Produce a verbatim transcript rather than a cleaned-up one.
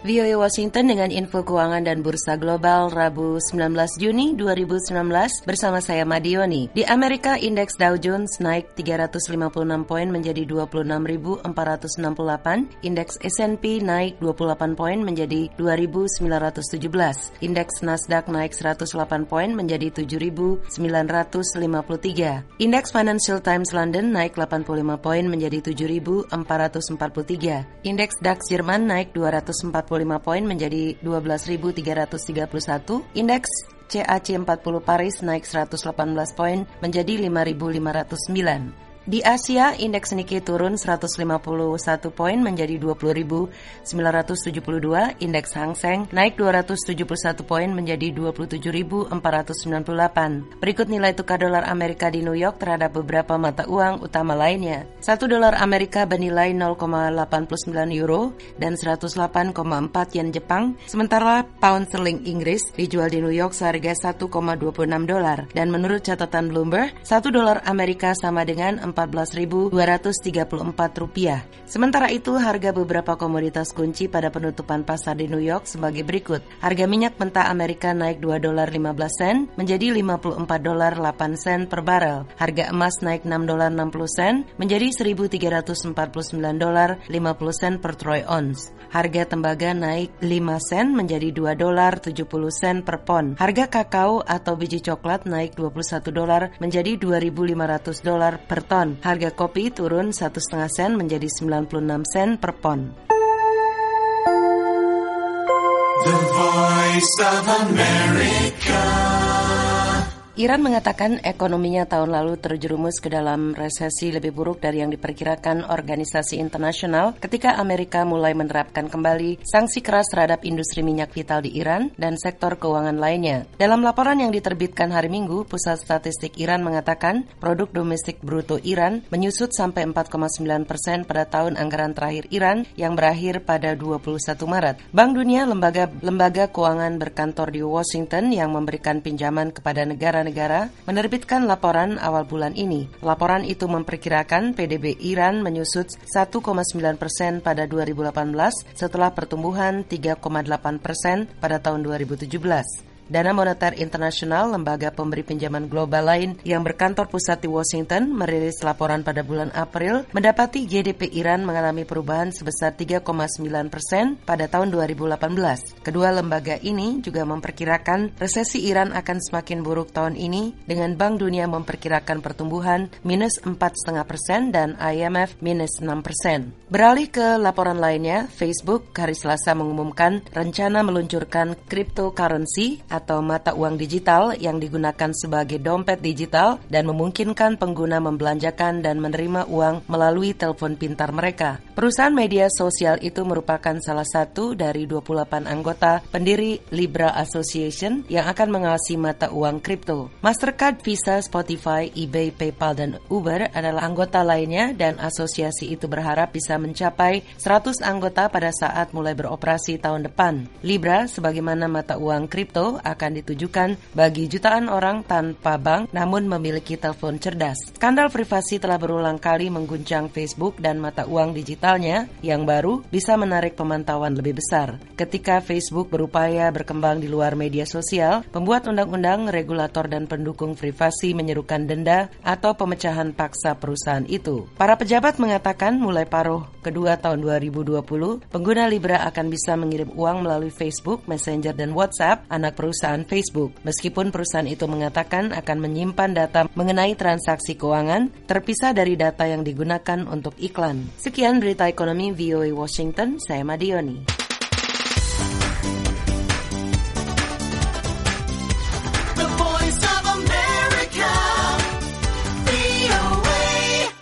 V O A Washington dengan info keuangan dan bursa global Rabu sembilan belas Juni dua ribu sembilan belas bersama saya Madioni. Di Amerika, indeks Dow Jones naik tiga ratus lima puluh enam poin menjadi dua puluh enam ribu empat ratus enam puluh delapan. Indeks S and P naik dua puluh delapan poin menjadi dua ribu sembilan ratus tujuh belas. Indeks Nasdaq naik seratus delapan poin menjadi tujuh ribu sembilan ratus lima puluh tiga. Indeks Financial Times London naik delapan puluh lima poin menjadi tujuh ribu empat ratus empat puluh tiga. Indeks DAX Jerman naik dua ratus empat puluh lima poin menjadi dua belas ribu tiga ratus tiga puluh satu. Indeks C A C empat puluh Paris naik seratus delapan belas poin menjadi lima ribu lima ratus sembilan. Di Asia, indeks Nikkei turun seratus lima puluh satu poin menjadi dua puluh ribu sembilan ratus tujuh puluh dua. Indeks Hang Seng naik dua ratus tujuh puluh satu poin menjadi dua puluh tujuh ribu empat ratus sembilan puluh delapan. Berikut nilai tukar dolar Amerika di New York terhadap beberapa mata uang utama lainnya. satu dolar Amerika bernilai nol koma delapan sembilan euro dan seratus delapan koma empat yen Jepang. Sementara pound sterling Inggris dijual di New York seharga satu koma dua puluh enam dolar. Dan menurut catatan Bloomberg, satu dolar Amerika sama dengan empat belas ribu dua ratus tiga puluh empat rupiah. Sementara itu, harga beberapa komoditas kunci pada penutupan pasar di New York sebagai berikut. Harga minyak mentah Amerika naik dua dolar lima belas sen menjadi lima puluh empat dolar delapan sen per barel. Harga emas naik enam dolar enam puluh sen menjadi seribu tiga ratus empat puluh sembilan dolar lima puluh sen per troy ounce. Harga tembaga naik lima sen menjadi dua dolar tujuh puluh sen per pon. Harga kakao atau biji coklat naik dua puluh satu dolar menjadi dua ribu lima ratus dolar per ton. Harga kopi turun satu koma lima sen menjadi sembilan puluh enam sen per pon. The Voice of America. Iran mengatakan ekonominya tahun lalu terjerumus ke dalam resesi lebih buruk dari yang diperkirakan organisasi internasional ketika Amerika mulai menerapkan kembali sanksi keras terhadap industri minyak vital di Iran dan sektor keuangan lainnya. Dalam laporan yang diterbitkan hari Minggu, Pusat Statistik Iran mengatakan produk domestik bruto Iran menyusut sampai empat koma sembilan persen pada tahun anggaran terakhir Iran yang berakhir pada dua puluh satu Maret. Bank Dunia, lembaga lembaga keuangan berkantor di Washington yang memberikan pinjaman kepada negara negara menerbitkan laporan awal bulan ini. Laporan itu memperkirakan P D B Iran menyusut satu koma sembilan persen pada dua ribu delapan belas setelah pertumbuhan tiga koma delapan persen pada tahun dua ribu tujuh belas. Dana Moneter Internasional, lembaga pemberi pinjaman global lain yang berkantor pusat di Washington, merilis laporan pada bulan April mendapati G D P Iran mengalami perubahan sebesar tiga koma sembilan persen pada tahun dua ribu delapan belas. Kedua lembaga ini juga memperkirakan resesi Iran akan semakin buruk tahun ini dengan Bank Dunia memperkirakan pertumbuhan minus empat koma lima persen dan I M F minus enam persen. Beralih ke laporan lainnya, Facebook hari Selasa mengumumkan rencana meluncurkan cryptocurrency atau mata uang digital yang digunakan sebagai dompet digital dan memungkinkan pengguna membelanjakan dan menerima uang melalui telepon pintar mereka. Perusahaan media sosial itu merupakan salah satu dari dua puluh delapan anggota pendiri Libra Association yang akan mengawasi mata uang kripto. Mastercard, Visa, Spotify, eBay, PayPal, dan Uber adalah anggota lainnya dan asosiasi itu berharap bisa mencapai seratus anggota pada saat mulai beroperasi tahun depan. Libra, sebagaimana mata uang kripto, akan ditujukan bagi jutaan orang tanpa bank namun memiliki telepon cerdas. Skandal privasi telah berulang kali mengguncang Facebook dan mata uang digitalnya yang baru bisa menarik pemantauan lebih besar. Ketika Facebook berupaya berkembang di luar media sosial, pembuat undang-undang, regulator, dan pendukung privasi menyerukan denda atau pemecahan paksa perusahaan itu. Para pejabat mengatakan mulai paruh kedua tahun dua ribu dua puluh, pengguna Libra akan bisa mengirim uang melalui Facebook, Messenger, dan WhatsApp, anak perusahaan perusahaan Facebook. Meskipun perusahaan itu mengatakan akan menyimpan data mengenai transaksi keuangan, terpisah dari data yang digunakan untuk iklan. Sekian berita ekonomi V O A Washington, saya Madioni.